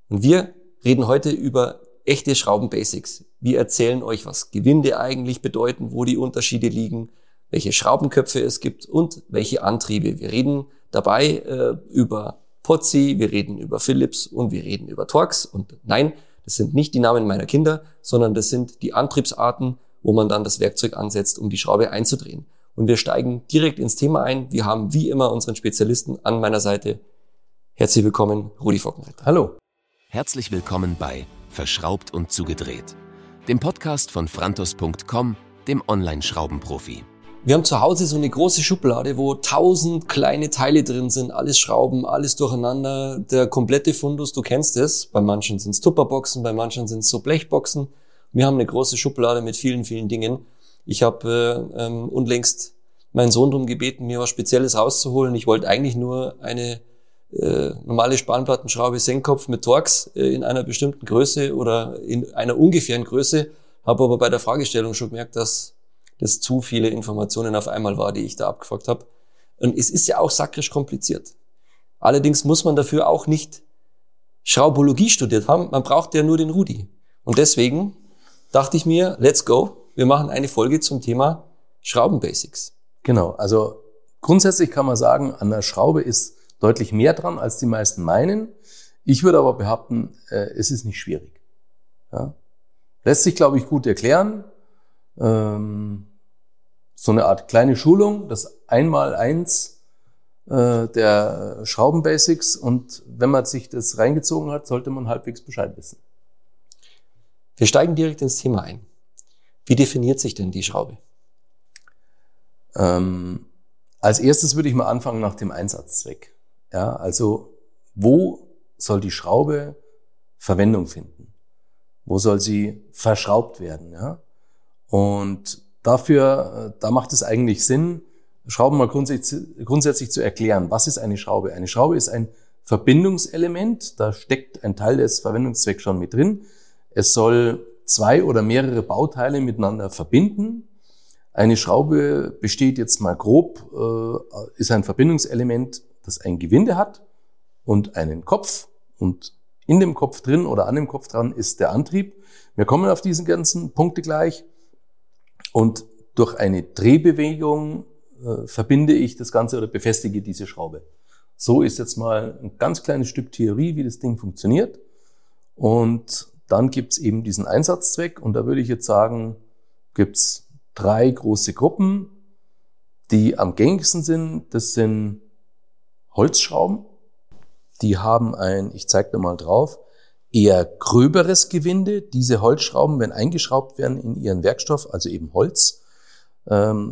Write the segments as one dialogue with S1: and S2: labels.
S1: Und wir reden heute über echte Schrauben-Basics. Wir erzählen euch, was Gewinde eigentlich bedeuten, wo die Unterschiede liegen, welche Schraubenköpfe es gibt und welche Antriebe. Wir reden dabei über Pozzi, wir reden über Philips und wir reden über Torx. Und nein, das sind nicht die Namen meiner Kinder, sondern das sind die Antriebsarten, wo man dann das Werkzeug ansetzt, um die Schraube einzudrehen. Und wir steigen direkt ins Thema ein. Wir haben wie immer unseren Spezialisten an meiner Seite. Herzlich willkommen, Rudi Fockenreiter.
S2: Hallo.
S3: Herzlich willkommen bei Verschraubt und zugedreht, dem Podcast von Frantos.com, dem Online-Schraubenprofi.
S1: Wir haben zu Hause so eine große Schublade, wo 1000 kleine Teile drin sind, alles Schrauben, alles durcheinander, der komplette Fundus, du kennst es. Bei manchen sind es Tupperboxen, bei manchen sind es so Blechboxen. Wir haben eine große Schublade mit vielen, vielen Dingen. Ich habe unlängst meinen Sohn darum gebeten, mir was Spezielles rauszuholen. Ich wollte eigentlich nur eine normale Spanplattenschraube Senkkopf mit Torx in einer bestimmten Größe oder in einer ungefähren Größe, habe aber bei der Fragestellung schon gemerkt, dass das zu viele Informationen auf einmal war, die ich da abgefragt habe. Und es ist ja auch sakrisch kompliziert. Allerdings muss man dafür auch nicht Schraubologie studiert haben, man braucht ja nur den Rudi. Und deswegen dachte ich mir, let's go, wir machen eine Folge zum Thema Schrauben-Basics.
S2: Genau, also grundsätzlich kann man sagen, an der Schraube ist deutlich mehr dran, als die meisten meinen. Ich würde aber behaupten, es ist nicht schwierig. Ja? Lässt sich, glaube ich, gut erklären. So eine Art kleine Schulung, das Einmaleins der Schrauben-Basics. Und wenn man sich das reingezogen hat, sollte man halbwegs Bescheid wissen.
S1: Wir steigen direkt ins Thema ein. Wie definiert sich denn die Schraube?
S2: Als erstes würde ich mal anfangen nach dem Einsatzzweck. Ja, also wo soll die Schraube Verwendung finden? Wo soll sie verschraubt werden? Ja? Und dafür, da macht es eigentlich Sinn, Schrauben mal grundsätzlich zu erklären. Was ist eine Schraube? Eine Schraube ist ein Verbindungselement. Da steckt ein Teil des Verwendungszwecks schon mit drin. Es soll zwei oder mehrere Bauteile miteinander verbinden. Eine Schraube besteht jetzt mal grob, ist ein Verbindungselement, das ein Gewinde hat und einen Kopf. Und in dem Kopf drin oder an dem Kopf dran ist der Antrieb. Wir kommen auf diese ganzen Punkte gleich. Und durch eine Drehbewegung verbinde ich das Ganze oder befestige diese Schraube. So ist jetzt mal ein ganz kleines Stück Theorie, wie das Ding funktioniert. Und dann gibt's eben diesen Einsatzzweck. Und da würde ich jetzt sagen, gibt's 3 große Gruppen, die am gängigsten sind. Das sind Holzschrauben. Die haben ein, ich zeige da mal drauf, eher gröberes Gewinde. Diese Holzschrauben, wenn eingeschraubt werden in ihren Werkstoff, also eben Holz, dann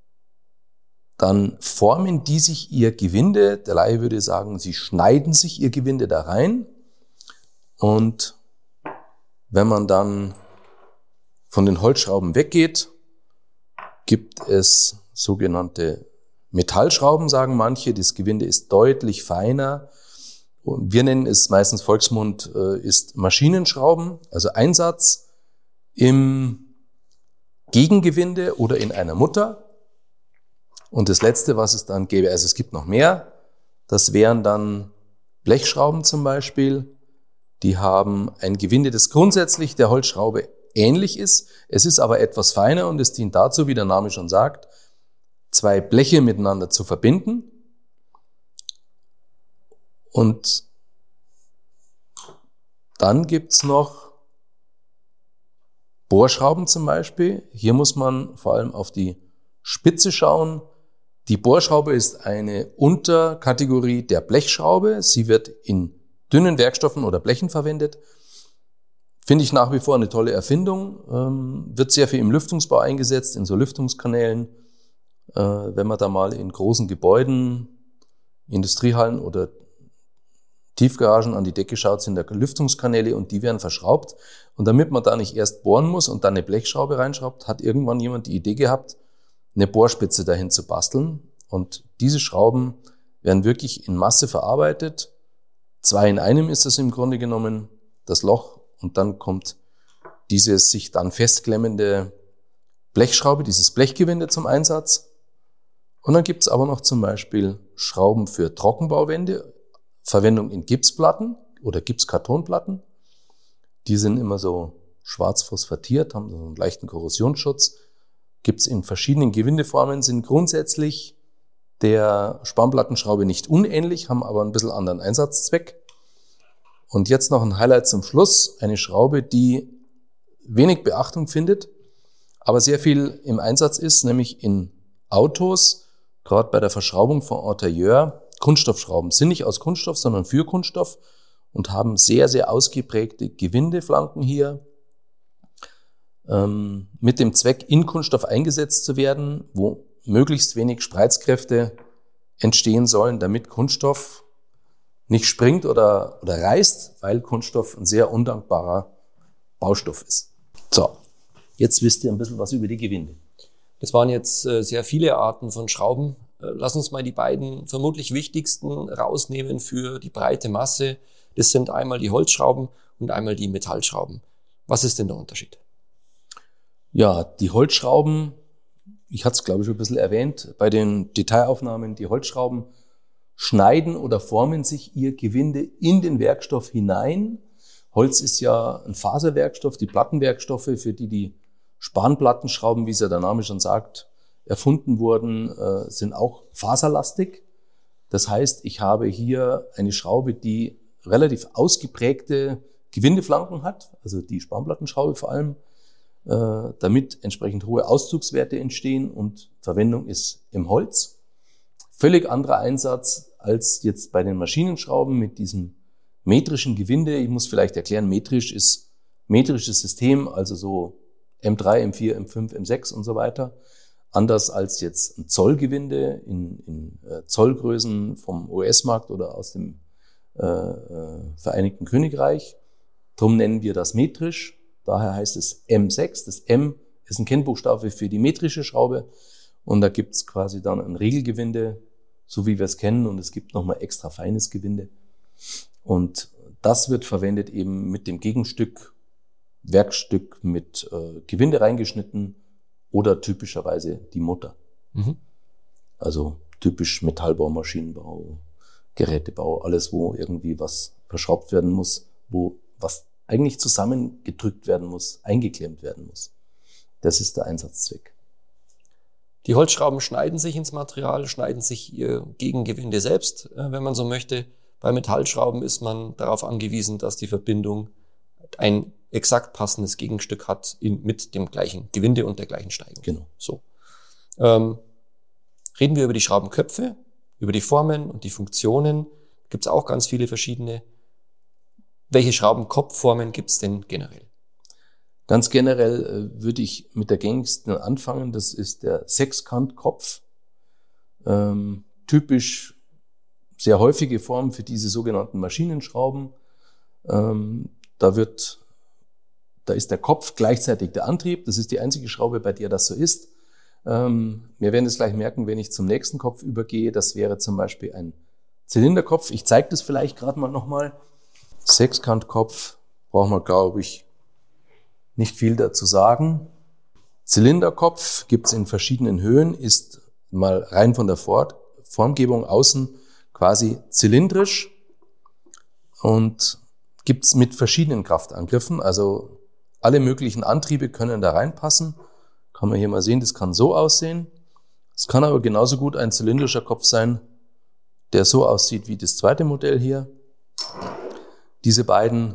S2: formen die sich ihr Gewinde. Der Laie würde sagen, sie schneiden sich ihr Gewinde da rein. Und wenn man dann von den Holzschrauben weggeht, gibt es sogenannte Metallschrauben, sagen manche. Das Gewinde ist deutlich feiner. Wir nennen es meistens Volksmund, ist Maschinenschrauben, also Einsatz im Gegengewinde oder in einer Mutter. Und das Letzte, was es dann gäbe, also es gibt noch mehr, das wären dann Blechschrauben zum Beispiel. Die haben ein Gewinde, das grundsätzlich der Holzschraube ähnlich ist. Es ist aber etwas feiner und es dient dazu, wie der Name schon sagt, 2 Bleche miteinander zu verbinden. Und dann gibt's noch Bohrschrauben zum Beispiel. Hier muss man vor allem auf die Spitze schauen. Die Bohrschraube ist eine Unterkategorie der Blechschraube. Sie wird in dünnen Werkstoffen oder Blechen verwendet. Finde ich nach wie vor eine tolle Erfindung. Wird sehr viel im Lüftungsbau eingesetzt, in so Lüftungskanälen. Wenn man da mal in großen Gebäuden, Industriehallen oder Tiefgaragen an die Decke schaut, sind da Lüftungskanäle und die werden verschraubt. Und damit man da nicht erst bohren muss und dann eine Blechschraube reinschraubt, hat irgendwann jemand die Idee gehabt, eine Bohrspitze dahin zu basteln. Und diese Schrauben werden wirklich in Masse verarbeitet. 2 in einem ist das im Grunde genommen, das Loch. Und dann kommt diese sich dann festklemmende Blechschraube, dieses Blechgewinde zum Einsatz. Und dann gibt es aber noch zum Beispiel Schrauben für Trockenbauwände, Verwendung in Gipsplatten, oder Gipskartonplatten. Die sind immer so schwarz phosphatiert, haben so einen leichten Korrosionsschutz. Gibt's in verschiedenen Gewindeformen, sind grundsätzlich der Spanplattenschraube nicht unähnlich, haben aber ein bisschen anderen Einsatzzweck. Und jetzt noch ein Highlight zum Schluss. Eine Schraube, die wenig Beachtung findet, aber sehr viel im Einsatz ist, nämlich in Autos, gerade bei der Verschraubung von Interieur. Kunststoffschrauben sind nicht aus Kunststoff, sondern für Kunststoff und haben sehr, sehr ausgeprägte Gewindeflanken hier, mit dem Zweck, in Kunststoff eingesetzt zu werden, wo möglichst wenig Spreizkräfte entstehen sollen, damit Kunststoff nicht springt oder reißt, weil Kunststoff ein sehr undankbarer Baustoff ist. So, jetzt wisst ihr ein bisschen was über die Gewinde.
S1: Das waren jetzt sehr viele Arten von Schrauben. Lass uns mal die beiden vermutlich wichtigsten rausnehmen für die breite Masse. Das sind einmal die Holzschrauben und einmal die Metallschrauben. Was ist denn der Unterschied?
S2: Ja, die Holzschrauben, ich hatte es glaube ich schon ein bisschen erwähnt, bei den Detailaufnahmen, die Holzschrauben schneiden oder formen sich ihr Gewinde in den Werkstoff hinein. Holz ist ja ein Faserwerkstoff, die Plattenwerkstoffe, für die Spanplattenschrauben, wie es ja der Name schon sagt, erfunden wurden, sind auch faserlastig. Das heißt, ich habe hier eine Schraube, die relativ ausgeprägte Gewindeflanken hat, also die Spanplattenschraube vor allem, damit entsprechend hohe Auszugswerte entstehen und Verwendung ist im Holz. Völlig anderer Einsatz als jetzt bei den Maschinenschrauben mit diesem metrischen Gewinde. Ich muss vielleicht erklären, metrisch ist metrisches System, also so M3, M4, M5, M6 und so weiter. Anders als jetzt ein Zollgewinde in Zollgrößen vom US-Markt oder aus dem Vereinigten Königreich. Darum nennen wir das metrisch. Daher heißt es M6. Das M ist ein Kennbuchstabe für die metrische Schraube. Und da gibt's quasi dann ein Regelgewinde, so wie wir es kennen. Und es gibt nochmal extra feines Gewinde. Und das wird verwendet eben mit dem Gegenstück, Werkstück mit Gewinde reingeschnitten oder typischerweise die Mutter. Mhm. Also typisch Metallbau, Maschinenbau, Gerätebau, alles, wo irgendwie was verschraubt werden muss, wo was eigentlich zusammengedrückt werden muss, eingeklemmt werden muss. Das ist der Einsatzzweck.
S1: Die Holzschrauben schneiden sich ins Material, schneiden sich ihr Gegengewinde selbst, wenn man so möchte. Bei Metallschrauben ist man darauf angewiesen, dass die Verbindung ein exakt passendes Gegenstück hat mit dem gleichen Gewinde und der gleichen Steigung.
S2: Genau.
S1: So. Reden wir über die Schraubenköpfe, über die Formen und die Funktionen. Gibt es auch ganz viele verschiedene. Welche Schraubenkopfformen gibt es denn generell?
S2: Ganz generell würde ich mit der gängigsten anfangen. Das ist der Sechskantkopf. Typisch sehr häufige Form für diese sogenannten Maschinenschrauben. Da ist der Kopf gleichzeitig der Antrieb. Das ist die einzige Schraube, bei der das so ist. Wir werden es gleich merken, wenn ich zum nächsten Kopf übergehe. Das wäre zum Beispiel ein Zylinderkopf. Ich zeige das vielleicht gerade mal nochmal. Sechskantkopf, brauchen wir, glaube ich, nicht viel dazu sagen. Zylinderkopf gibt's in verschiedenen Höhen, ist mal rein von der Formgebung außen quasi zylindrisch und gibt's mit verschiedenen Kraftangriffen. Also alle möglichen Antriebe können da reinpassen. Kann man hier mal sehen, das kann so aussehen. Es kann aber genauso gut ein zylindrischer Kopf sein, der so aussieht wie das zweite Modell hier. Diese beiden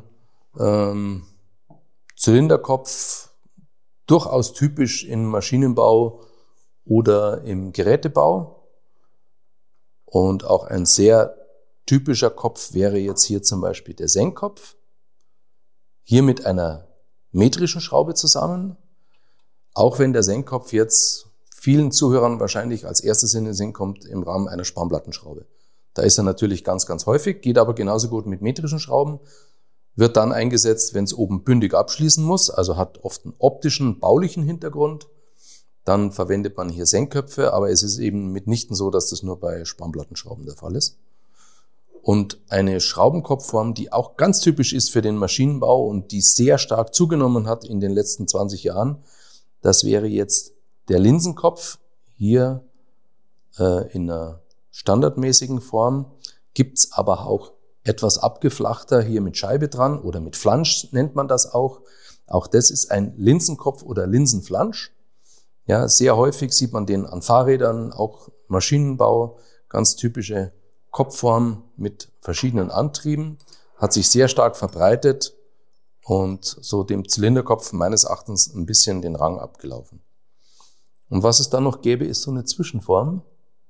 S2: Zylinderkopf, durchaus typisch im Maschinenbau oder im Gerätebau. Und auch ein sehr typischer Kopf wäre jetzt hier zum Beispiel der Senkkopf. Hier mit einer metrischen Schraube zusammen. Auch wenn der Senkkopf jetzt vielen Zuhörern wahrscheinlich als erstes in den Sinn kommt im Rahmen einer Spanplattenschraube. Da ist er natürlich ganz, ganz häufig, geht aber genauso gut mit metrischen Schrauben, wird dann eingesetzt, wenn es oben bündig abschließen muss, also hat oft einen optischen, baulichen Hintergrund. Dann verwendet man hier Senkköpfe, aber es ist eben mitnichten so, dass das nur bei Spanplattenschrauben der Fall ist. Und eine Schraubenkopfform, die auch ganz typisch ist für den Maschinenbau und die sehr stark zugenommen hat in den letzten 20 Jahren, das wäre jetzt der Linsenkopf, hier in einer standardmäßigen Form, gibt's aber auch etwas abgeflachter hier mit Scheibe dran oder mit Flansch nennt man das auch. Auch das ist ein Linsenkopf oder Linsenflansch. Ja, sehr häufig sieht man den an Fahrrädern, auch Maschinenbau, ganz typische Kopfform mit verschiedenen Antrieben, hat sich sehr stark verbreitet und so dem Zylinderkopf meines Erachtens ein bisschen den Rang abgelaufen. Und was es dann noch gäbe, ist so eine Zwischenform,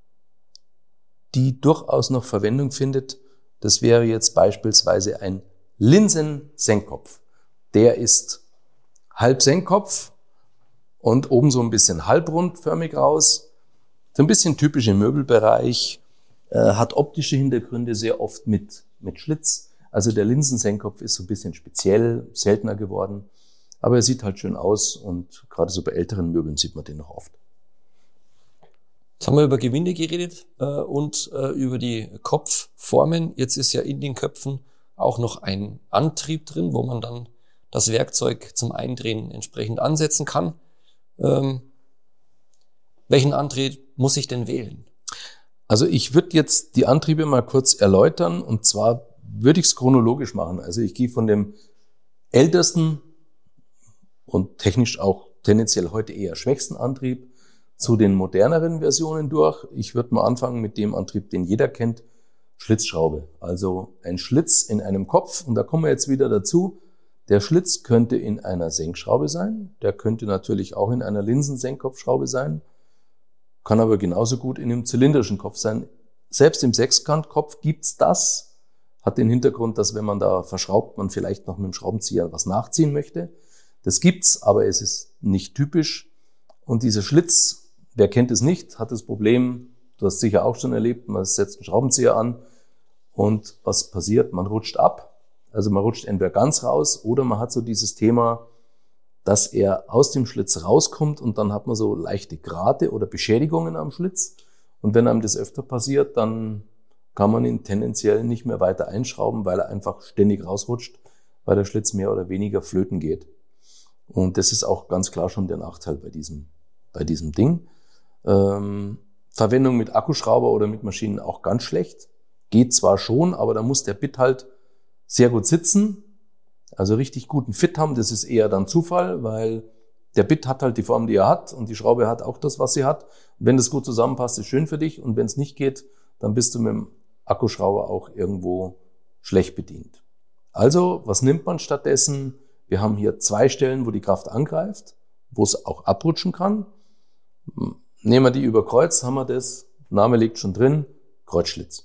S2: die durchaus noch Verwendung findet. Das wäre jetzt beispielsweise ein Linsensenkkopf. Der ist Halbsenkkopf und oben so ein bisschen halbrundförmig raus. So ein bisschen typisch im Möbelbereich, hat optische Hintergründe sehr oft mit Schlitz. Also der Linsensenkkopf ist so ein bisschen speziell, seltener geworden. Aber er sieht halt schön aus und gerade so bei älteren Möbeln sieht man den noch oft.
S1: Jetzt haben wir über Gewinde geredet und über die Kopfformen. Jetzt ist ja in den Köpfen auch noch ein Antrieb drin, wo man dann das Werkzeug zum Eindrehen entsprechend ansetzen kann. Welchen Antrieb muss ich denn wählen?
S2: Also ich würde jetzt die Antriebe mal kurz erläutern und zwar würde ich es chronologisch machen. Also ich gehe von dem ältesten und technisch auch tendenziell heute eher schwächsten Antrieb zu den moderneren Versionen durch. Ich würde mal anfangen mit dem Antrieb, den jeder kennt, Schlitzschraube. Also ein Schlitz in einem Kopf und da kommen wir jetzt wieder dazu. Der Schlitz könnte in einer Senkschraube sein, der könnte natürlich auch in einer Linsensenkkopfschraube sein, kann aber genauso gut in einem zylindrischen Kopf sein. Selbst im Sechskantkopf gibt's das, hat den Hintergrund, dass wenn man da verschraubt, man vielleicht noch mit dem Schraubenzieher was nachziehen möchte. Das gibt's, aber es ist nicht typisch. Und dieser Schlitz, wer kennt es nicht, hat das Problem, du hast es sicher auch schon erlebt, man setzt einen Schraubenzieher an und was passiert? Man rutscht ab. Also man rutscht entweder ganz raus oder man hat so dieses Thema, dass er aus dem Schlitz rauskommt und dann hat man so leichte Grate oder Beschädigungen am Schlitz. Und wenn einem das öfter passiert, dann kann man ihn tendenziell nicht mehr weiter einschrauben, weil er einfach ständig rausrutscht, weil der Schlitz mehr oder weniger flöten geht. Und das ist auch ganz klar schon der Nachteil bei diesem Ding. Verwendung mit Akkuschrauber oder mit Maschinen auch ganz schlecht. Geht zwar schon, aber da muss der Bit halt sehr gut sitzen, also richtig guten Fit haben. Das ist eher dann Zufall, weil der Bit hat halt die Form, die er hat und die Schraube hat auch das, was sie hat. Und wenn das gut zusammenpasst, ist schön für dich und wenn es nicht geht, dann bist du mit dem Akkuschrauber auch irgendwo schlecht bedient. Also, was nimmt man stattdessen? Wir haben hier 2 Stellen, wo die Kraft angreift, wo es auch abrutschen kann. Nehmen wir die über Kreuz, haben wir das, Name liegt schon drin, Kreuzschlitz.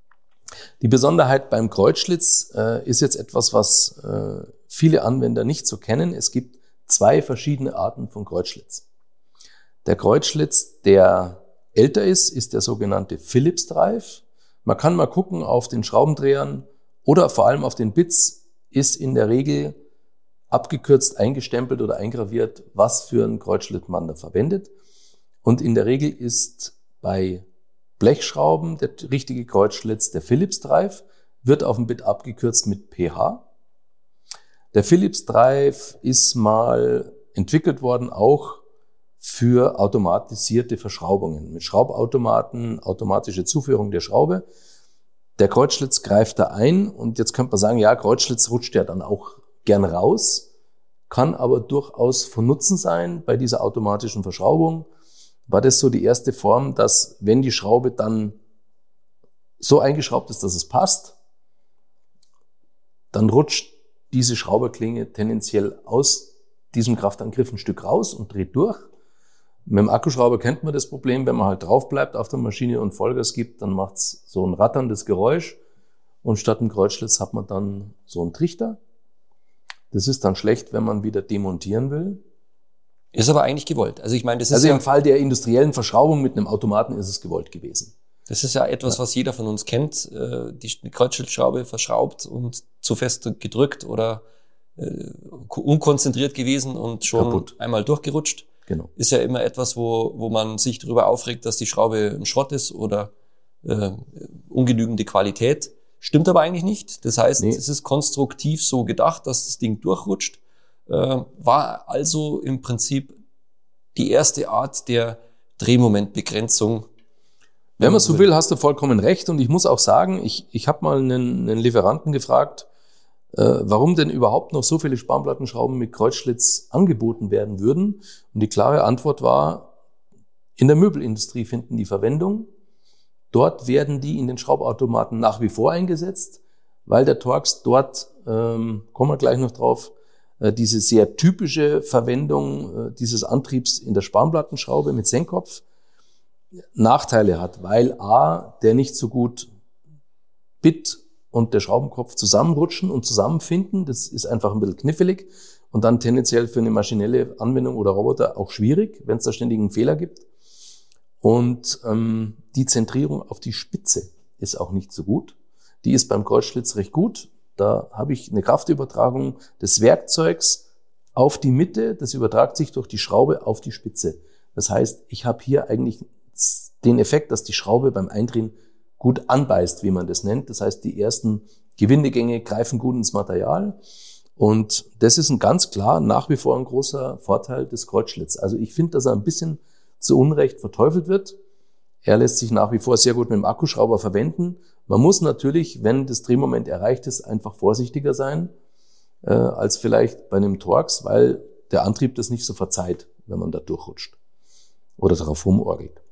S2: Die Besonderheit beim Kreuzschlitz ist jetzt etwas, was viele Anwender nicht so kennen. Es gibt 2 verschiedene Arten von Kreuzschlitz. Der Kreuzschlitz, der älter ist der sogenannte Phillips Drive. Man kann mal gucken auf den Schraubendrehern oder vor allem auf den Bits ist in der Regel abgekürzt, eingestempelt oder eingraviert, was für einen Kreuzschlitz man da verwendet. Und in der Regel ist bei Blechschrauben der richtige Kreuzschlitz der Phillips Drive, wird auf dem Bit abgekürzt mit PH. Der Phillips Drive ist mal entwickelt worden auch für automatisierte Verschraubungen. Mit Schraubautomaten, automatische Zuführung der Schraube. Der Kreuzschlitz greift da ein und jetzt könnte man sagen, ja, Kreuzschlitz rutscht ja dann auch gern raus, kann aber durchaus von Nutzen sein bei dieser automatischen Verschraubung. War das so die erste Form, dass wenn die Schraube dann so eingeschraubt ist, dass es passt, dann rutscht diese Schrauberklinge tendenziell aus diesem Kraftangriff ein Stück raus und dreht durch. Mit dem Akkuschrauber kennt man das Problem, wenn man halt drauf bleibt auf der Maschine und Vollgas gibt, dann macht's so ein ratterndes Geräusch und statt einem Kreuzschlitz hat man dann so einen Trichter. Das ist dann schlecht, wenn man wieder demontieren will.
S1: Ist aber eigentlich gewollt. Also ich meine, das ist
S2: also
S1: ja
S2: im Fall der industriellen Verschraubung mit einem Automaten ist es gewollt gewesen.
S1: Das ist ja etwas, was jeder von uns kennt. Die Kreuzschlitzschraube verschraubt und zu fest gedrückt oder unkonzentriert gewesen und schon kaputt. Einmal durchgerutscht.
S2: Genau.
S1: Ist ja immer etwas, wo man sich darüber aufregt, dass die Schraube ein Schrott ist oder ungenügende Qualität. Stimmt aber eigentlich nicht. Das heißt, Es ist konstruktiv so gedacht, dass das Ding durchrutscht. War also im Prinzip die erste Art der Drehmomentbegrenzung.
S2: Wenn man so will, hast du vollkommen recht. Und ich muss auch sagen, ich habe mal einen Lieferanten gefragt, warum denn überhaupt noch so viele Spanplattenschrauben mit Kreuzschlitz angeboten werden würden. Und die klare Antwort war, in der Möbelindustrie finden die Verwendung. Dort werden die in den Schraubautomaten nach wie vor eingesetzt, weil der Torx dort, kommen wir gleich noch drauf, diese sehr typische Verwendung dieses Antriebs in der Spanplattenschraube mit Senkkopf Nachteile hat, weil A, der nicht so gut Bit und der Schraubenkopf zusammenrutschen und zusammenfinden. Das ist einfach ein bisschen knifflig und dann tendenziell für eine maschinelle Anwendung oder Roboter auch schwierig, wenn es da ständig einen Fehler gibt. Und die Zentrierung auf die Spitze ist auch nicht so gut. Die ist beim Kreuzschlitz recht gut. Da habe ich eine Kraftübertragung des Werkzeugs auf die Mitte. Das übertragt sich durch die Schraube auf die Spitze. Das heißt, ich habe hier eigentlich den Effekt, dass die Schraube beim Eindrehen gut anbeißt, wie man das nennt. Das heißt, die ersten Gewindegänge greifen gut ins Material. Und das ist ganz klar nach wie vor ein großer Vorteil des Kreuzschlitz. Also ich finde, dass er ein bisschen zu Unrecht verteufelt wird. Er lässt sich nach wie vor sehr gut mit dem Akkuschrauber verwenden. Man muss natürlich, wenn das Drehmoment erreicht ist, einfach vorsichtiger sein als vielleicht bei einem Torx, weil der Antrieb das nicht so verzeiht, wenn man da durchrutscht oder darauf rumorgelt.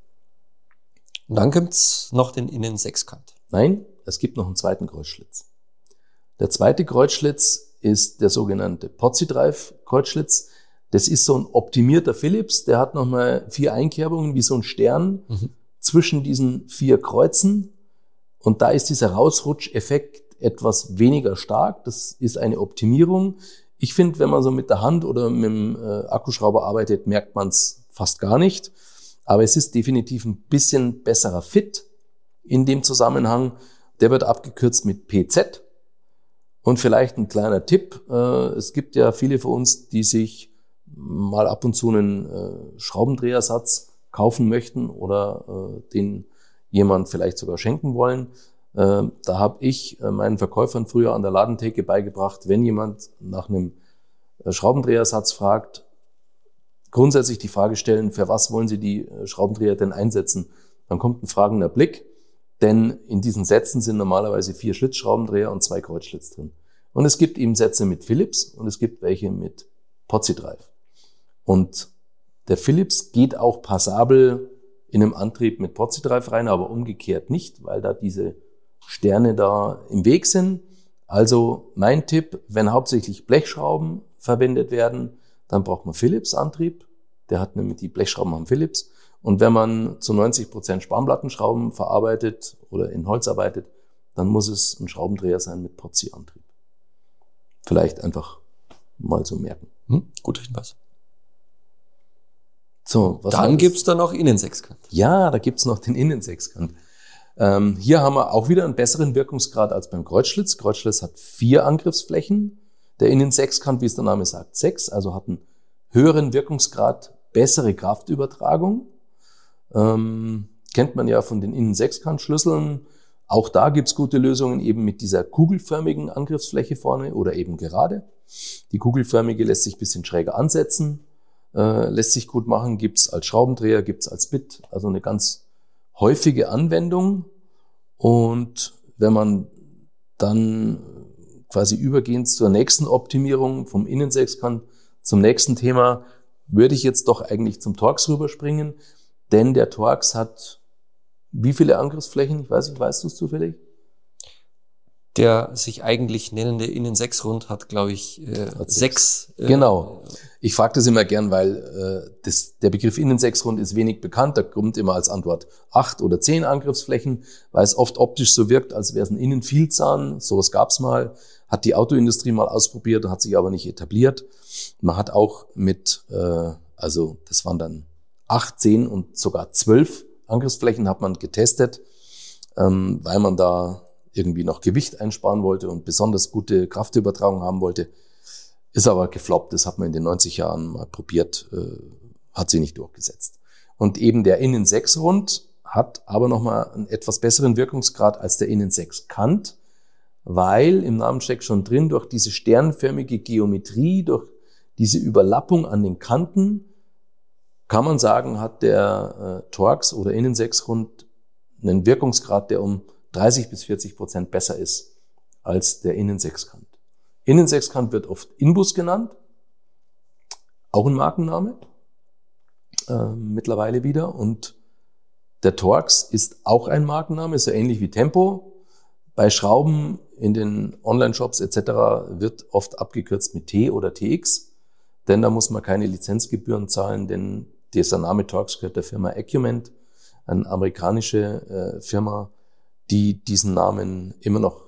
S1: Und dann gibt's noch den Innensechskant.
S2: Nein, es gibt noch einen zweiten Kreuzschlitz. Der zweite Kreuzschlitz ist der sogenannte Pozzi-Drive-Kreuzschlitz. Das ist so ein optimierter Philips, der hat nochmal 4 Einkerbungen wie so ein Stern zwischen diesen 4 Kreuzen. Und da ist dieser Rausrutscheffekt etwas weniger stark. Das ist eine Optimierung. Ich finde, wenn man so mit der Hand oder mit dem Akkuschrauber arbeitet, merkt man es fast gar nicht. Aber es ist definitiv ein bisschen besserer Fit in dem Zusammenhang. Der wird abgekürzt mit PZ. Und vielleicht ein kleiner Tipp. Es gibt ja viele von uns, die sich mal ab und zu einen Schraubendrehersatz kaufen möchten oder den jemand vielleicht sogar schenken wollen. Da habe ich meinen Verkäufern früher an der Ladentheke beigebracht, wenn jemand nach einem Schraubendrehersatz fragt, grundsätzlich die Frage stellen, für was wollen Sie die Schraubendreher denn einsetzen? Dann kommt ein fragender Blick, denn in diesen Sätzen sind normalerweise 4 Schlitzschraubendreher und 2 Kreuzschlitz drin. Und es gibt eben Sätze mit Philips und es gibt welche mit Pozzi-Drive. Und der Philips geht auch passabel in einem Antrieb mit Pozzi-Drive rein, aber umgekehrt nicht, weil da diese Sterne da im Weg sind. Also mein Tipp, wenn hauptsächlich Blechschrauben verwendet werden, dann braucht man Philips-Antrieb. Der hat nämlich die Blechschrauben am Philips. Und wenn man zu 90% Spanplattenschrauben verarbeitet oder in Holz arbeitet, dann muss es ein Schraubendreher sein mit Pozzi-Antrieb. Vielleicht einfach mal so merken.
S1: Guter Hinweis.
S2: So,
S1: dann gibt's da noch Innensechskant.
S2: Ja, da gibt's noch den Innensechskant. Hier haben wir auch wieder einen besseren Wirkungsgrad als beim Kreuzschlitz. Kreuzschlitz hat 4 Angriffsflächen. Der Innensechskant, wie es der Name sagt, 6, also hat einen höheren Wirkungsgrad, bessere Kraftübertragung. Kennt man ja von den Innensechskantschlüsseln. Auch da gibt's gute Lösungen eben mit dieser kugelförmigen Angriffsfläche vorne oder eben gerade. Die kugelförmige lässt sich ein bisschen schräger ansetzen, lässt sich gut machen, gibt's als Schraubendreher, gibt's als Bit, also eine ganz häufige Anwendung. Und wenn man dann quasi übergehend zur nächsten Optimierung vom Innensechskant zum nächsten Thema, würde ich jetzt doch eigentlich zum Torx rüberspringen, denn der Torx hat wie viele Angriffsflächen? Ich weiß nicht, weißt du es zufällig?
S1: Der sich eigentlich nennende Innensechsrund hat, glaube ich, 6.
S2: Genau. Ich frage das immer gern, weil der Begriff Innensechsrund ist wenig bekannt. Da kommt immer als Antwort 8 oder 10 Angriffsflächen, weil es oft optisch so wirkt, als wäre es ein Innenvielzahn. Sowas gab's mal. Hat die Autoindustrie mal ausprobiert, hat sich aber nicht etabliert. Man hat auch mit, also das waren dann 8, 10 und sogar 12 Angriffsflächen hat man getestet, weil man da irgendwie noch Gewicht einsparen wollte und besonders gute Kraftübertragung haben wollte. Ist aber gefloppt, das hat man in den 90 Jahren mal probiert, hat sich nicht durchgesetzt. Und eben der Innensechsrund hat aber nochmal einen etwas besseren Wirkungsgrad als der Innensechskant, weil im Namen steckt schon drin, durch diese sternförmige Geometrie, durch diese Überlappung an den Kanten, kann man sagen, hat der Torx oder Innensechsrund einen Wirkungsgrad, der um 30-40% besser ist als der Innensechskant. Innensechskant wird oft Inbus genannt, auch ein Markenname, mittlerweile wieder. Und der Torx ist auch ein Markenname, so ähnlich wie Tempo. Bei Schrauben in den Online-Shops etc. wird oft abgekürzt mit T oder TX, denn da muss man keine Lizenzgebühren zahlen, denn dieser Name Torx gehört der Firma Acument, eine amerikanische Firma, die diesen Namen immer noch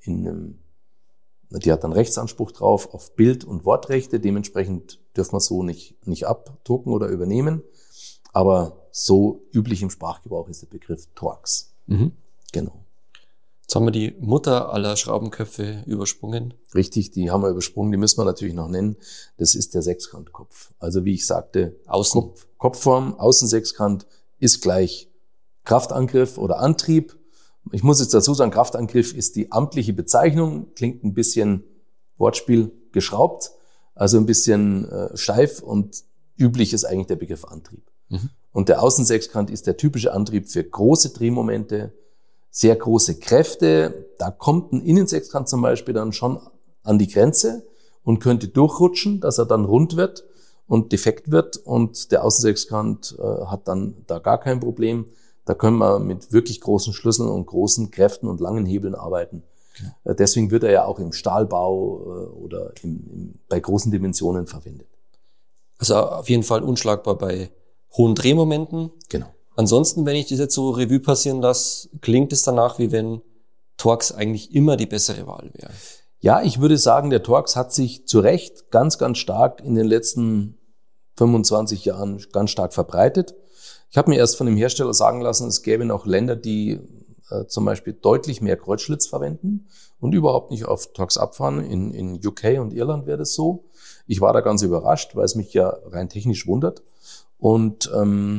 S2: die hat dann Rechtsanspruch drauf auf Bild- und Wortrechte, dementsprechend dürfen wir so nicht abdrucken oder übernehmen, aber so üblich im Sprachgebrauch ist der Begriff Torx.
S1: Mhm.
S2: Genau.
S1: Jetzt haben wir die Mutter aller Schraubenköpfe übersprungen.
S2: Richtig, die haben wir übersprungen, die müssen wir natürlich noch nennen. Das ist der Sechskantkopf. Also wie ich sagte,
S1: Außen.
S2: Kopfform, Außensechskant ist gleich Kraftangriff oder Antrieb. Ich muss jetzt dazu sagen, Kraftangriff ist die amtliche Bezeichnung, klingt ein bisschen Wortspiel geschraubt, also ein bisschen steif, und üblich ist eigentlich der Begriff Antrieb. Mhm. Und der Außensechskant ist der typische Antrieb für große Drehmomente, sehr große Kräfte. Da kommt ein Innensechskant zum Beispiel dann schon an die Grenze und könnte durchrutschen, dass er dann rund wird und defekt wird, und der Außensechskant hat dann da gar kein Problem. Da können wir mit wirklich großen Schlüsseln und großen Kräften und langen Hebeln arbeiten. Okay. Deswegen wird er ja auch im Stahlbau oder bei großen Dimensionen verwendet.
S1: Also auf jeden Fall unschlagbar bei hohen Drehmomenten.
S2: Genau.
S1: Ansonsten, wenn ich das jetzt so Revue passieren lasse, klingt es danach, wie wenn Torx eigentlich immer die bessere Wahl wäre.
S2: Ja, ich würde sagen, der Torx hat sich zu Recht ganz, ganz stark in den letzten 25 Jahren ganz stark verbreitet. Ich habe mir erst von dem Hersteller sagen lassen, es gäbe noch Länder, die zum Beispiel deutlich mehr Kreuzschlitz verwenden und überhaupt nicht auf Torx abfahren. In UK und Irland wäre das so. Ich war da ganz überrascht, weil es mich ja rein technisch wundert. Und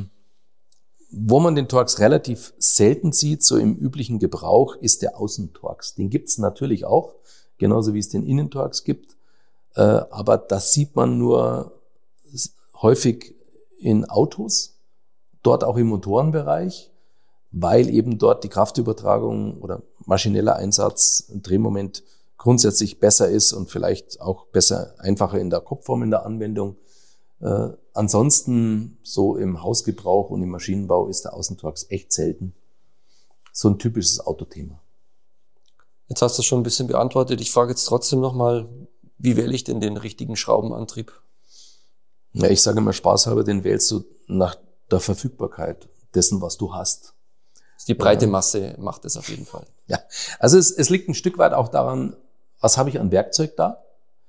S2: wo man den Torx relativ selten sieht, so im üblichen Gebrauch, ist der Außentorx. Den gibt's natürlich auch, genauso wie es den Innentorx gibt. Aber das sieht man nur häufig in Autos, dort auch im Motorenbereich, weil eben dort die Kraftübertragung oder maschineller Einsatz, ein Drehmoment grundsätzlich besser ist und vielleicht auch besser, einfacher in der Kopfform in der Anwendung. Ansonsten so im Hausgebrauch und im Maschinenbau ist der Außentorx echt selten. So ein typisches Autothema.
S1: Jetzt hast du es schon ein bisschen beantwortet. Ich frage jetzt trotzdem nochmal, wie wähle ich denn den richtigen Schraubenantrieb?
S2: Ja, ich sage immer spaßhalber, den wählst du nach der Verfügbarkeit dessen, was du hast.
S1: Die breite Masse macht es auf jeden Fall.
S2: Ja, also es liegt ein Stück weit auch daran, was habe ich an Werkzeug da?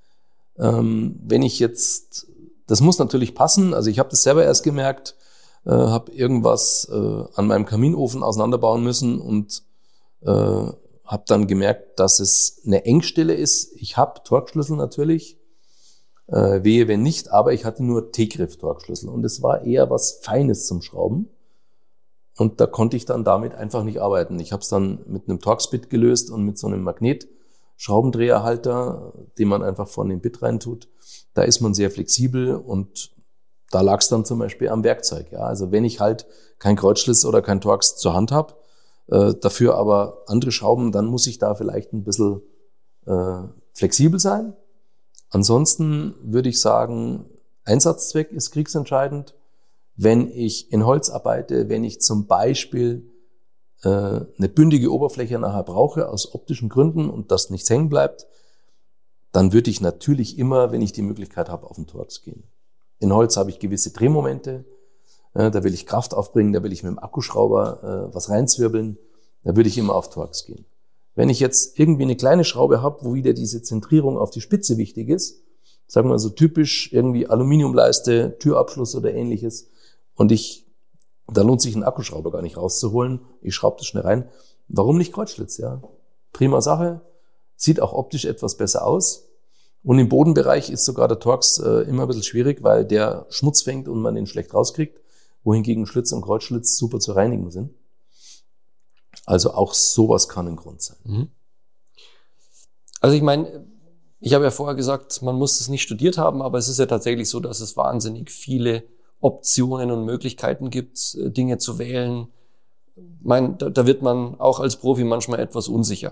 S2: Wenn ich jetzt, das muss natürlich passen, also ich habe das selber erst gemerkt, habe irgendwas an meinem Kaminofen auseinanderbauen müssen und habe dann gemerkt, dass es eine Engstelle ist. Ich habe Torx-Schlüssel natürlich, wehe wenn nicht, aber ich hatte nur T-Griff-Torx-Schlüssel und es war eher was Feines zum Schrauben. Und da konnte ich dann damit einfach nicht arbeiten. Ich habe es dann mit einem Torx-Bit gelöst und mit so einem Magnet-Schraubendreherhalter, den man einfach vorne in den Bit reintut. Da ist man sehr flexibel und da lag es dann zum Beispiel am Werkzeug. Ja, also wenn ich halt kein Kreuzschlitz oder kein Torx zur Hand habe, dafür aber andere Schrauben, dann muss ich da vielleicht ein bisschen flexibel sein. Ansonsten würde ich sagen, Einsatzzweck ist kriegsentscheidend. Wenn ich in Holz arbeite, wenn ich zum Beispiel eine bündige Oberfläche nachher brauche, aus optischen Gründen und das nichts hängen bleibt, dann würde ich natürlich immer, wenn ich die Möglichkeit habe, auf den Torx gehen. In Holz habe ich gewisse Drehmomente, da will ich Kraft aufbringen, da will ich mit dem Akkuschrauber was reinzwirbeln, da würde ich immer auf Torx gehen. Wenn ich jetzt irgendwie eine kleine Schraube habe, wo wieder diese Zentrierung auf die Spitze wichtig ist, sagen wir so typisch irgendwie Aluminiumleiste, Türabschluss oder ähnliches, und da lohnt sich ein Akkuschrauber gar nicht rauszuholen. Ich schraube das schnell rein. Warum nicht Kreuzschlitz? Ja, prima Sache. Sieht auch optisch etwas besser aus. Und im Bodenbereich ist sogar der Torx immer ein bisschen schwierig, weil der Schmutz fängt und man den schlecht rauskriegt. Wohingegen Schlitz und Kreuzschlitz super zu reinigen sind. Also auch sowas kann ein Grund sein.
S1: Mhm. Also ich meine, ich habe ja vorher gesagt, man muss es nicht studiert haben, aber es ist ja tatsächlich so, dass es wahnsinnig viele Optionen und Möglichkeiten gibt, Dinge zu wählen. Da wird man auch als Profi manchmal etwas unsicher.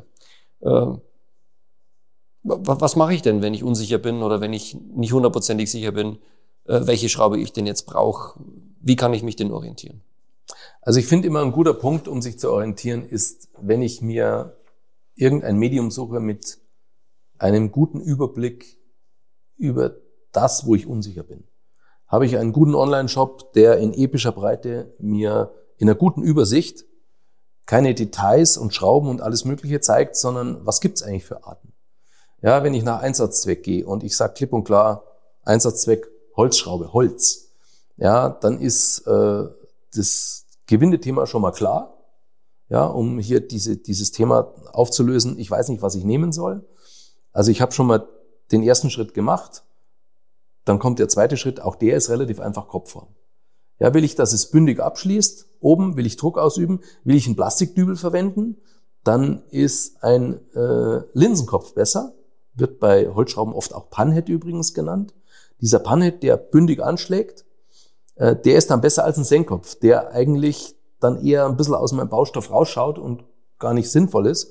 S1: Was mache ich denn, wenn ich unsicher bin oder wenn ich nicht hundertprozentig sicher bin, welche Schraube ich denn jetzt brauche? Wie kann ich mich denn orientieren?
S2: Also ich finde immer ein guter Punkt, um sich zu orientieren, ist, wenn ich mir irgendein Medium suche mit einem guten Überblick über das, wo ich unsicher bin. Habe ich einen guten Online-Shop, der in epischer Breite mir in einer guten Übersicht keine Details und Schrauben und alles Mögliche zeigt, sondern was gibt's eigentlich für Arten? Ja, wenn ich nach Einsatzzweck gehe und ich sage klipp und klar, Einsatzzweck Holzschraube, Holz, ja, dann ist das Gewindethema schon mal klar, ja, um hier dieses Thema aufzulösen. Ich weiß nicht, was ich nehmen soll. Also ich habe schon mal den ersten Schritt gemacht. Dann kommt der zweite Schritt, auch der ist relativ einfach Kopfform. Ja, will ich, dass es bündig abschließt, oben will ich Druck ausüben, will ich einen Plastikdübel verwenden, dann ist ein Linsenkopf besser, wird bei Holzschrauben oft auch Panhead übrigens genannt. Dieser Panhead, der bündig anschlägt, der ist dann besser als ein Senkkopf, der eigentlich dann eher ein bisschen aus meinem Baustoff rausschaut und gar nicht sinnvoll ist.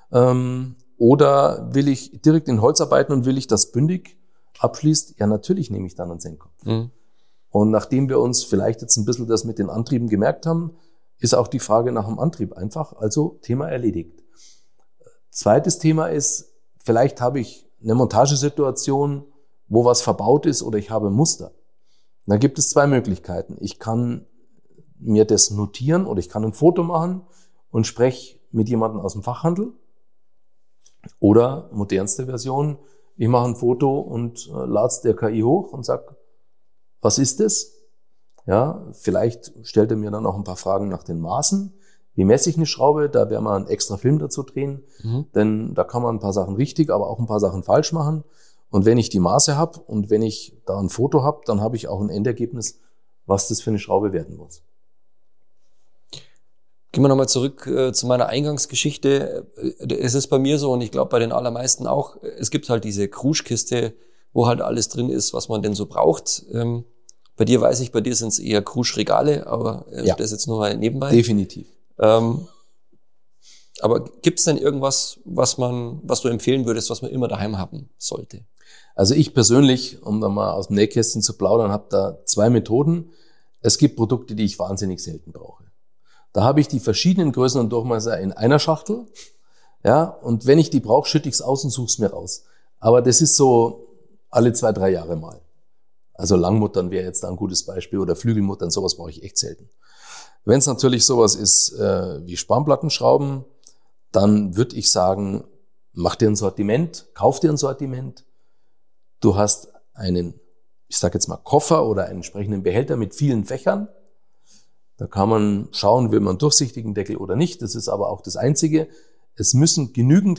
S2: Oder will ich direkt in Holz arbeiten und will ich das bündig abschließt? Ja, natürlich nehme ich dann einen Senkkopf. Mhm. Und nachdem wir uns vielleicht jetzt ein bisschen das mit den Antrieben gemerkt haben, ist auch die Frage nach dem Antrieb einfach, also Thema erledigt. Zweites Thema ist, vielleicht habe ich eine Montagesituation, wo was verbaut ist oder ich habe Muster. Da gibt es zwei Möglichkeiten. Ich kann mir das notieren oder ich kann ein Foto machen und spreche mit jemandem aus dem Fachhandel. Oder modernste Version, ich mache ein Foto und lade es der KI hoch und sage, was ist das? Ja, vielleicht stellt er mir dann auch ein paar Fragen nach den Maßen. Wie messe ich eine Schraube? Da werden wir einen extra Film dazu drehen, denn da kann man ein paar Sachen richtig, aber auch ein paar Sachen falsch machen. Und wenn ich die Maße habe und wenn ich da ein Foto habe, dann habe ich auch ein Endergebnis, was das für eine Schraube werden muss.
S1: Gehen wir nochmal zurück zu meiner Eingangsgeschichte. Es ist bei mir so und ich glaube bei den allermeisten auch, es gibt halt diese Kruschkiste, wo halt alles drin ist, was man denn so braucht. Bei dir weiß ich, bei dir sind es eher Kruschregale, aber
S2: ja,
S1: das jetzt nur mal nebenbei.
S2: Definitiv.
S1: Aber gibt es denn irgendwas, was du empfehlen würdest, was man immer daheim haben sollte?
S2: Also ich persönlich, um da mal aus dem Nähkästchen zu plaudern, habe da zwei Methoden. Es gibt Produkte, die ich wahnsinnig selten brauche. Da habe ich die verschiedenen Größen und Durchmesser in einer Schachtel. Ja, und wenn ich die brauche, schütte ich es aus und suche es mir raus. Aber das ist so alle 2-3 Jahre mal. Also Langmuttern wäre jetzt da ein gutes Beispiel oder Flügelmuttern, sowas brauche ich echt selten. Wenn es natürlich sowas ist wie Spanplattenschrauben, dann würde ich sagen, mach dir ein Sortiment, kauf dir ein Sortiment. Du hast einen, ich sage jetzt mal Koffer oder einen entsprechenden Behälter mit vielen Fächern. Da kann man schauen, will man einen durchsichtigen Deckel oder nicht. Das ist aber auch das Einzige. Es müssen genügend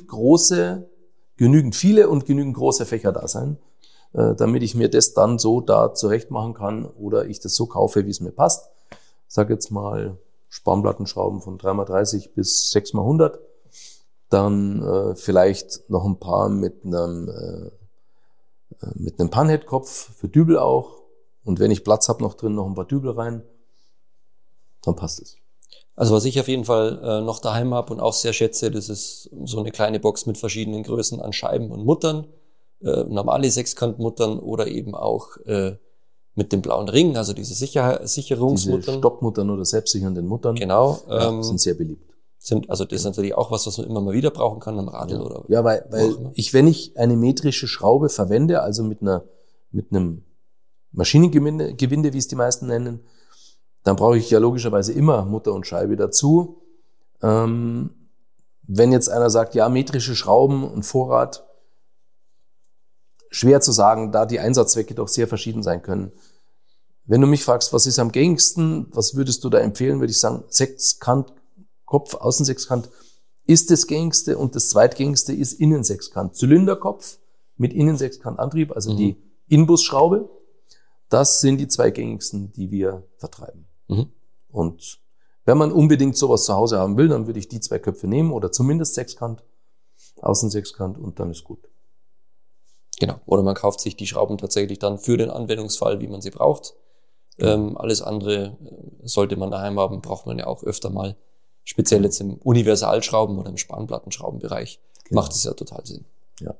S2: viele und genügend große Fächer da sein, damit ich mir das dann so da zurecht machen kann oder ich das so kaufe, wie es mir passt. Ich sage jetzt mal Spanplattenschrauben von 3x30 bis 6x100. Dann vielleicht noch ein paar mit einem Panhead-Kopf für Dübel auch. Und wenn ich Platz habe noch drin, noch ein paar Dübel rein. Dann passt es.
S1: Also was ich auf jeden Fall noch daheim habe und auch sehr schätze, das ist so eine kleine Box mit verschiedenen Größen an Scheiben und Muttern. Normale Sechskantmuttern oder eben auch mit dem blauen Ring, also diese Sicherungsmuttern.
S2: Diese Stoppmuttern oder selbstsichernden Muttern.
S1: Genau.
S2: Sind sehr beliebt.
S1: Also das ist natürlich auch was man immer mal wieder brauchen kann am Radl oder.
S2: Ja, weil wenn ich eine metrische Schraube verwende, also mit einem Maschinengewinde, wie es die meisten nennen, dann brauche ich ja logischerweise immer Mutter und Scheibe dazu. Wenn jetzt einer sagt, ja, metrische Schrauben und Vorrat, schwer zu sagen, da die Einsatzzwecke doch sehr verschieden sein können. Wenn du mich fragst, was ist am gängigsten, was würdest du da empfehlen, würde ich sagen, Sechskant, Kopf, Außensechskant ist das gängigste und das zweitgängigste ist Innensechskant. Zylinderkopf mit Innensechskant-Antrieb, also die Inbusschraube. Das sind die zwei gängigsten, die wir vertreiben. Und wenn man unbedingt sowas zu Hause haben will, dann würde ich die zwei Köpfe nehmen oder zumindest Sechskant, Außensechskant und dann ist gut.
S1: Genau. Oder man kauft sich die Schrauben tatsächlich dann für den Anwendungsfall, wie man sie braucht. Alles andere sollte man daheim haben, braucht man ja auch öfter mal. Speziell jetzt im Universalschrauben oder im Spanplattenschraubenbereich macht es ja total Sinn.
S2: Ja.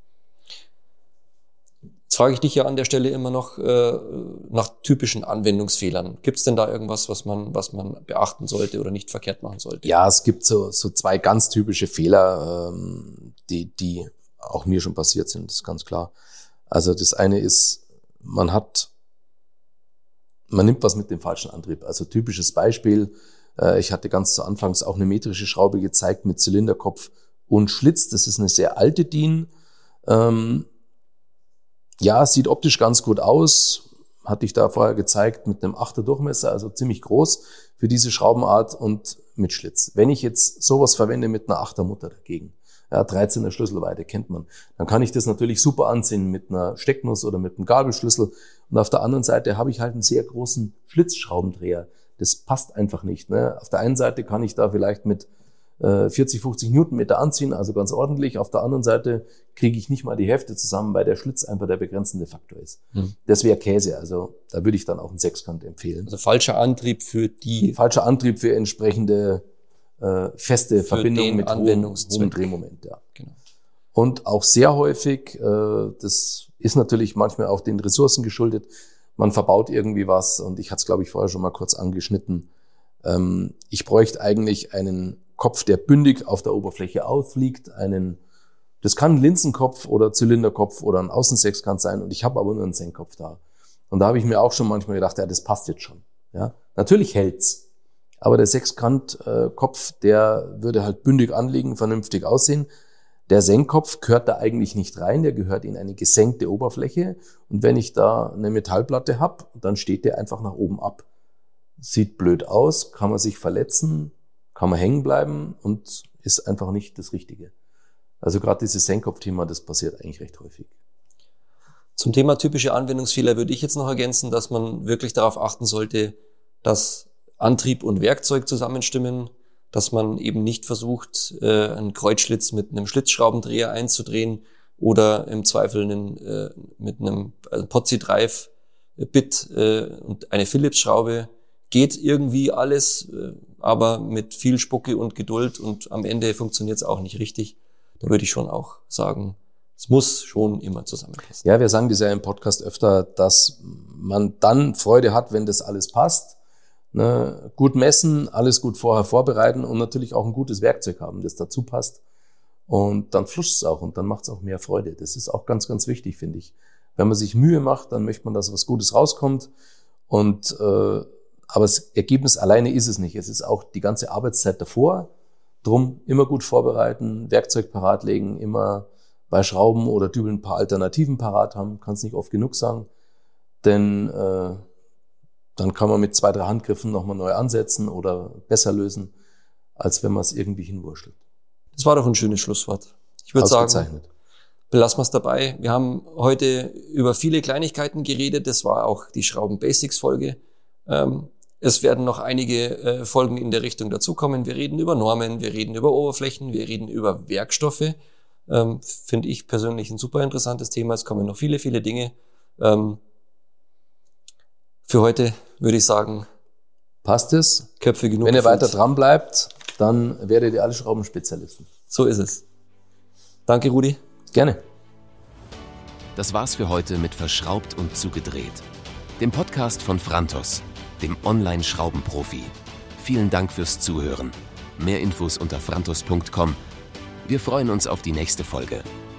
S1: Jetzt frage ich dich ja an der Stelle immer noch nach typischen Anwendungsfehlern. Gibt es denn da irgendwas, was man beachten sollte oder nicht verkehrt machen sollte?
S2: Ja, es gibt so 2 ganz typische Fehler, die auch mir schon passiert sind, das ist ganz klar. Also das eine ist, man nimmt was mit dem falschen Antrieb. Also typisches Beispiel, ich hatte ganz zu Anfangs auch eine metrische Schraube gezeigt mit Zylinderkopf und Schlitz. Das ist eine sehr alte DIN. Ja, sieht optisch ganz gut aus. Hatte ich da vorher gezeigt mit einem 8er Durchmesser, also ziemlich groß für diese Schraubenart und mit Schlitz. Wenn ich jetzt sowas verwende mit einer 8er Mutter dagegen, ja, 13er Schlüsselweite kennt man, dann kann ich das natürlich super anziehen mit einer Stecknuss oder mit einem Gabelschlüssel. Und auf der anderen Seite habe ich halt einen sehr großen Schlitzschraubendreher. Das passt einfach nicht. Ne? Auf der einen Seite kann ich da vielleicht mit 40, 50 Newtonmeter anziehen, also ganz ordentlich. Auf der anderen Seite kriege ich nicht mal die Hälfte zusammen, weil der Schlitz einfach der begrenzende Faktor ist. Das wäre Käse, also da würde ich dann auch einen Sechskant empfehlen.
S1: Also falscher Antrieb für
S2: entsprechende feste Verbindung mit hohem Drehmoment. Ja.
S1: Genau.
S2: Und auch sehr häufig, das ist natürlich manchmal auch den Ressourcen geschuldet, man verbaut irgendwie was und ich hatte es, glaube ich, vorher schon mal kurz angeschnitten. Ich bräuchte eigentlich einen Kopf, der bündig auf der Oberfläche aufliegt, das kann ein Linsenkopf oder Zylinderkopf oder ein Außensechskant sein und ich habe aber nur einen Senkkopf da. Und da habe ich mir auch schon manchmal gedacht, ja, das passt jetzt schon. Ja, natürlich hält's, aber der Sechskantkopf, der würde halt bündig anliegen, vernünftig aussehen. Der Senkkopf gehört da eigentlich nicht rein, der gehört in eine gesenkte Oberfläche und wenn ich da eine Metallplatte habe, dann steht der einfach nach oben ab. Sieht blöd aus, kann man sich verletzen, kann man hängen bleiben und ist einfach nicht das Richtige. Also gerade dieses Senkkopf-Thema, das passiert eigentlich recht häufig.
S1: Zum Thema typische Anwendungsfehler würde ich jetzt noch ergänzen, dass man wirklich darauf achten sollte, dass Antrieb und Werkzeug zusammenstimmen, dass man eben nicht versucht, einen Kreuzschlitz mit einem Schlitzschraubendreher einzudrehen oder im Zweifel mit einem Pozzi Drive Bit und eine Phillips-Schraube. Geht irgendwie alles, aber mit viel Spucke und Geduld und am Ende funktioniert es auch nicht richtig. Da würde ich schon auch sagen, es muss schon immer zusammenpassen.
S2: Ja, wir sagen das ja im Podcast öfter, dass man dann Freude hat, wenn das alles passt. Ne? Gut messen, alles gut vorher vorbereiten und natürlich auch ein gutes Werkzeug haben, das dazu passt. Und dann fluscht es auch und dann macht es auch mehr Freude. Das ist auch ganz, ganz wichtig, finde ich. Wenn man sich Mühe macht, dann möchte man, dass was Gutes rauskommt. Und aber das Ergebnis alleine ist es nicht. Es ist auch die ganze Arbeitszeit davor. Drum immer gut vorbereiten, Werkzeug parat legen, immer bei Schrauben oder Dübeln ein paar Alternativen parat haben. Kann es nicht oft genug sagen. Denn dann kann man mit 2, 3 Handgriffen nochmal neu ansetzen oder besser lösen, als wenn man es irgendwie hinwurschtelt.
S1: Das war doch ein schönes Schlusswort. Ich würde sagen, belassen wir es dabei. Wir haben heute über viele Kleinigkeiten geredet. Das war auch die Schrauben-Basics-Folge. Es werden noch einige Folgen in der Richtung dazukommen. Wir reden über Normen, wir reden über Oberflächen, wir reden über Werkstoffe. Finde ich persönlich ein super interessantes Thema. Es kommen noch viele, viele Dinge. Für heute würde ich sagen,
S2: passt es.
S1: Köpfe genug.
S2: Wenn ihr weiter dran bleibt, dann werdet ihr alle Schraubenspezialisten.
S1: So ist es. Danke, Rudi.
S2: Gerne.
S3: Das war's für heute mit Verschraubt und zugedreht, dem Podcast von Frantos, dem Online-Schraubenprofi. Vielen Dank fürs Zuhören. Mehr Infos unter frantos.com. Wir freuen uns auf die nächste Folge.